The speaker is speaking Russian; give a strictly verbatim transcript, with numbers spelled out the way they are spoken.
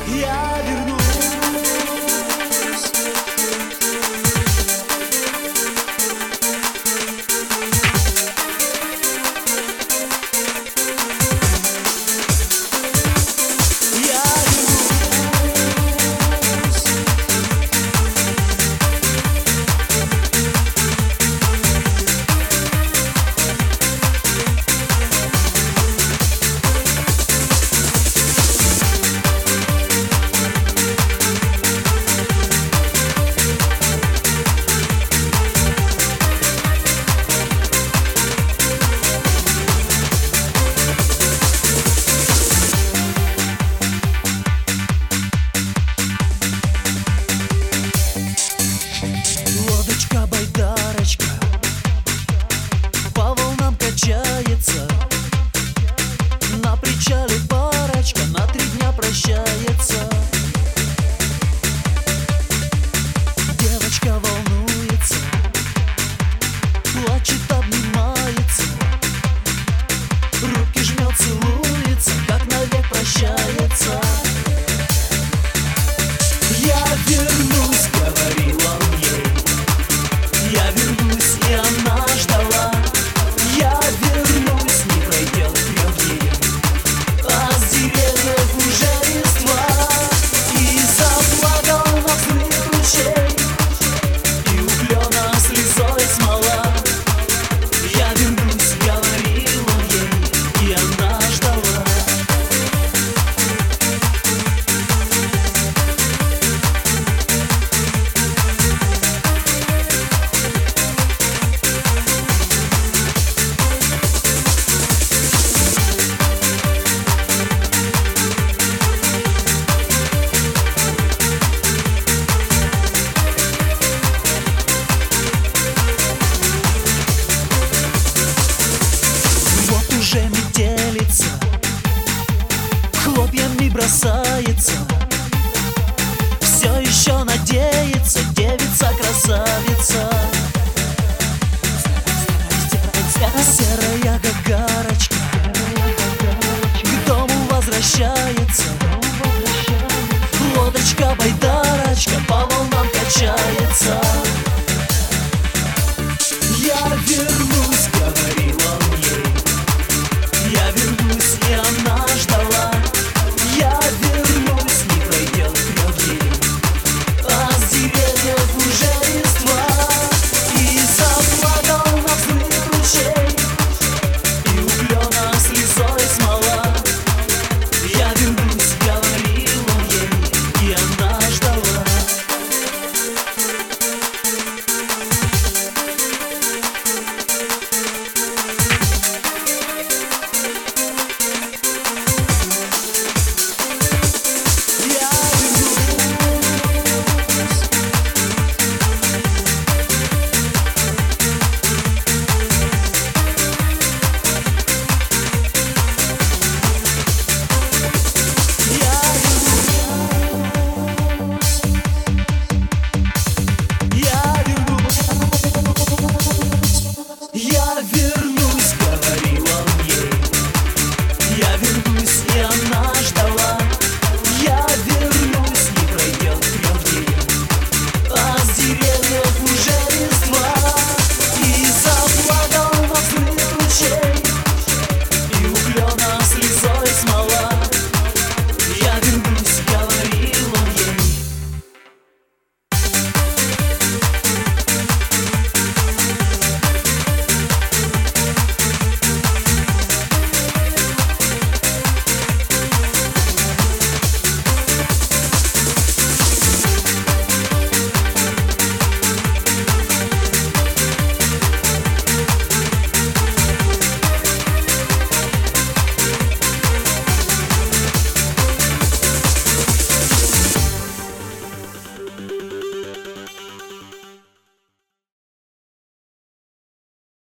Я вернусь. Лодочка-байдарочка по волнам качается, на причале парочка на три дня прощается. Девочка волнуется, плачет, обнимается, руки жмет, целуется, как навек прощается. Я вернусь, говорил он ей. Я вернусь, и она ждала. Я вернусь, не пройдет трех дней, а с деревьев уже листва. И заплакал на взрыв ручей, и у клена слезой смола. Я вернусь, говорил он ей, и она ждала. Уже метелица, хлопьями бросается, все еще надеется девица-красавица. Серая гагарочка к дому возвращается, лодочка-байдарочка по волнам качается.